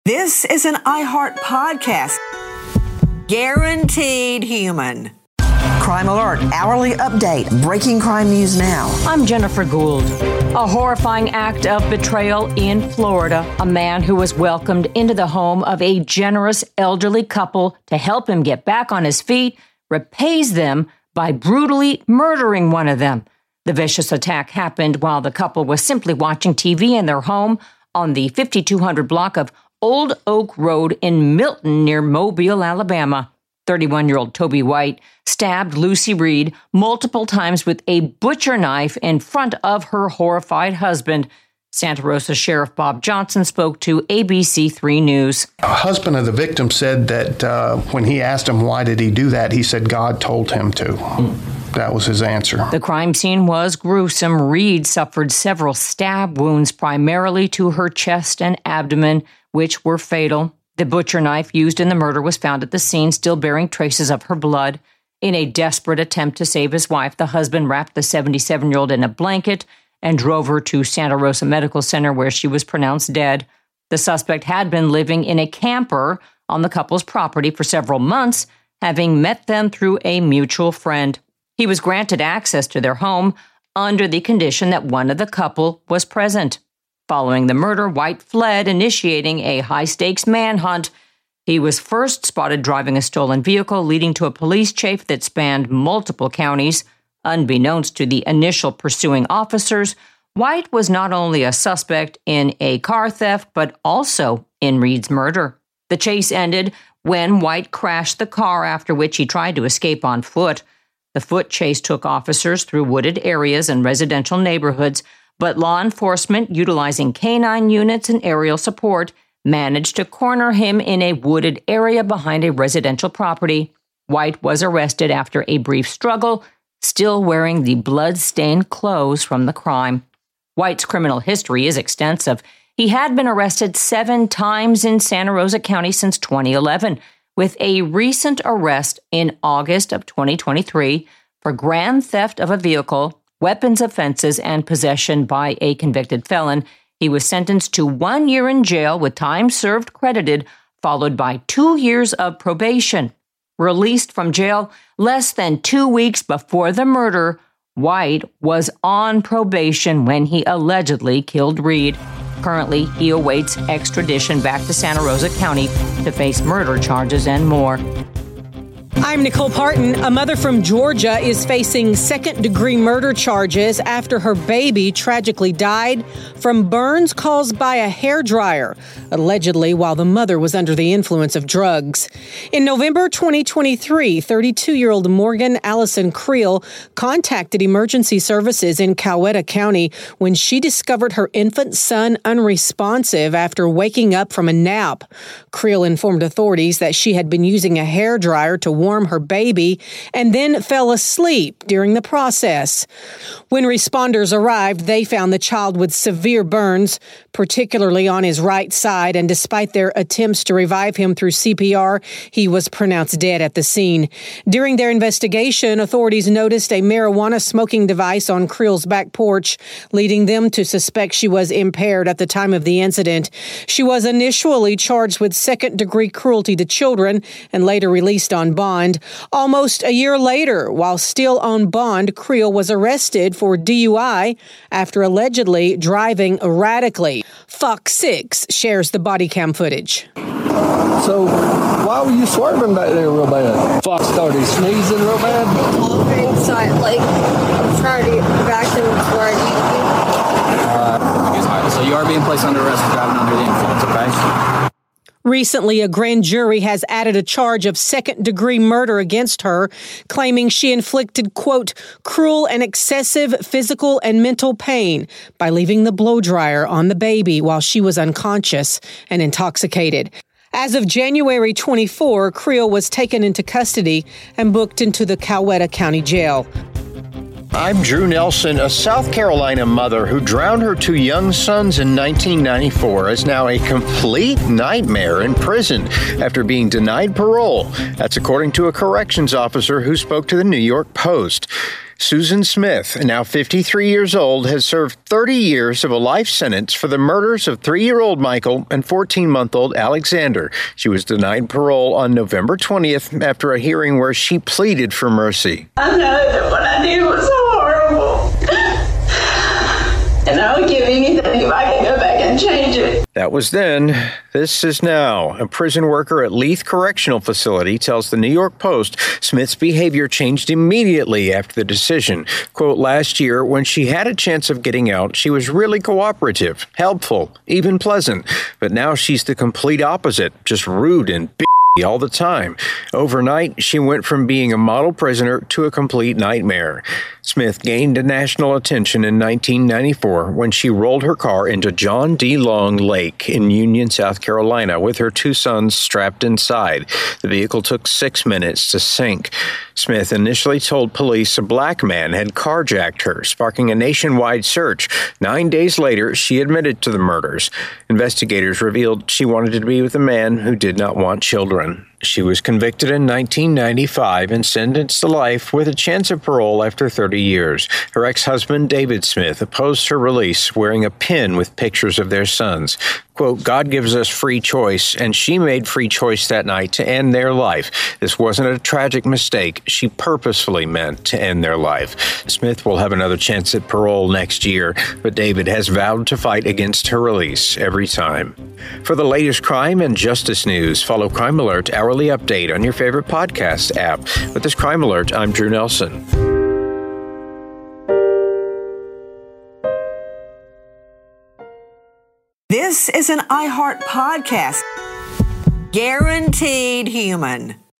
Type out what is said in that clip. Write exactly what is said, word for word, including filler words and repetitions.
This is an iHeart podcast. Guaranteed human. Crime Alert, hourly update, breaking crime news now. I'm Jennifer Gould. A horrifying act of betrayal in Florida. A man who was welcomed into the home of a generous elderly couple to help him get back on his feet repays them by brutally murdering one of them. The vicious attack happened while the couple was simply watching T V in their home on the fifty-two hundred block of Old Oak Road in Milton near Mobile, Alabama. thirty-one-year-old Toby White stabbed Lucy Reed multiple times with a butcher knife in front of her horrified husband. Santa Rosa Sheriff Bob Johnson spoke to A B C three News. A husband of the victim said that uh, when he asked him why did he do that, he said God told him to. Mm. That was his answer. The crime scene was gruesome. Reed suffered several stab wounds, primarily to her chest and abdomen, which were fatal. The butcher knife used in the murder was found at the scene, still bearing traces of her blood. In a desperate attempt to save his wife, the husband wrapped the seventy-seven-year-old in a blanket and drove her to Santa Rosa Medical Center, where she was pronounced dead. The suspect had been living in a camper on the couple's property for several months, having met them through a mutual friend. He was granted access to their home under the condition that one of the couple was present. Following the murder, White fled, initiating a high-stakes manhunt. He was first spotted driving a stolen vehicle, leading to a police chase that spanned multiple counties. Unbeknownst to the initial pursuing officers, White was not only a suspect in a car theft, but also in Reed's murder. The chase ended when White crashed the car, after which he tried to escape on foot. The foot chase took officers through wooded areas and residential neighborhoods, but law enforcement, utilizing canine units and aerial support, managed to corner him in a wooded area behind a residential property. White was arrested after a brief struggle, still wearing the blood-stained clothes from the crime. White's criminal history is extensive. He had been arrested seven times in Santa Rosa County since twenty eleven, with a recent arrest in August of twenty twenty-three for grand theft of a vehicle, weapons offenses, and possession by a convicted felon. He was sentenced to one year in jail with time served credited, followed by two years of probation. Released from jail less than two weeks before the murder, White was on probation when he allegedly killed Reed. Currently, he awaits extradition back to Santa Rosa County to face murder charges and more. I'm Nicole Parton. A mother from Georgia is facing second-degree murder charges after her baby tragically died from burns caused by a hairdryer, allegedly while the mother was under the influence of drugs. In November twenty twenty-three, thirty-two-year-old Morgan Allison Creel contacted emergency services in Coweta County when she discovered her infant son unresponsive after waking up from a nap. Creel informed authorities that she had been using a hairdryer to warm her baby and then fell asleep during the process. When responders arrived, they found the child with severe burns, particularly on his right side, and despite their attempts to revive him through C P R, he was pronounced dead at the scene. During their investigation, authorities noticed a marijuana smoking device on Creel's back porch, leading them to suspect she was impaired at the time of the incident. She was initially charged with second-degree cruelty to children and later released on bond. Almost a year later, while still on bond, Creel was arrested for D U I after allegedly driving erratically. Fox six shares the body cam footage. So why were you swerving back there real bad? Fox started sneezing real bad? Coughing, so I, like, I'm trying to get back to where I need to be. All right, so you are being placed under arrest for driving under the influence, okay? Recently, a grand jury has added a charge of second-degree murder against her, claiming she inflicted, quote, cruel and excessive physical and mental pain by leaving the blow dryer on the baby while she was unconscious and intoxicated. As of January twenty-fourth, Creel was taken into custody and booked into the Coweta County Jail. I'm Drew Nelson. A South Carolina mother who drowned her two young sons in nineteen ninety-four is now a complete nightmare in prison after being denied parole. That's according to a corrections officer who spoke to the New York Post. Susan Smith, now fifty-three years old, has served thirty years of a life sentence for the murders of three-year-old Michael and fourteen-month-old Alexander. She was denied parole on November twentieth after a hearing where she pleaded for mercy. I know that what I did was horrible. And I would give anything if I could go back and change it. That was then. This is now. A prison worker at Leith Correctional Facility tells the New York Post Smith's behavior changed immediately after the decision. Quote, last year, when she had a chance of getting out, she was really cooperative, helpful, even pleasant. But now she's the complete opposite, just rude and b- all the time. Overnight, she went from being a model prisoner to a complete nightmare. Smith gained national attention in nineteen ninety-four when she rolled her car into John D. Long Lake in Union, South Carolina, with her two sons strapped inside. The vehicle took six minutes to sink. Smith initially told police a black man had carjacked her, sparking a nationwide search. Nine days later, she admitted to the murders. Investigators revealed she wanted to be with a man who did not want children. She was convicted in nineteen ninety-five and sentenced to life with a chance of parole after thirty years. Her ex-husband, David Smith, opposed her release, wearing a pin with pictures of their sons. Quote, God gives us free choice, and she made free choice that night to end their life. This wasn't a tragic mistake. She purposefully meant to end their life. Smith will have another chance at parole next year, but David has vowed to fight against her release every time. For the latest crime and justice news, follow Crime Alert Hourly Update on your favorite podcast app. With this Crime Alert, I'm Drew Nelson. This is an iHeart podcast. Guaranteed human.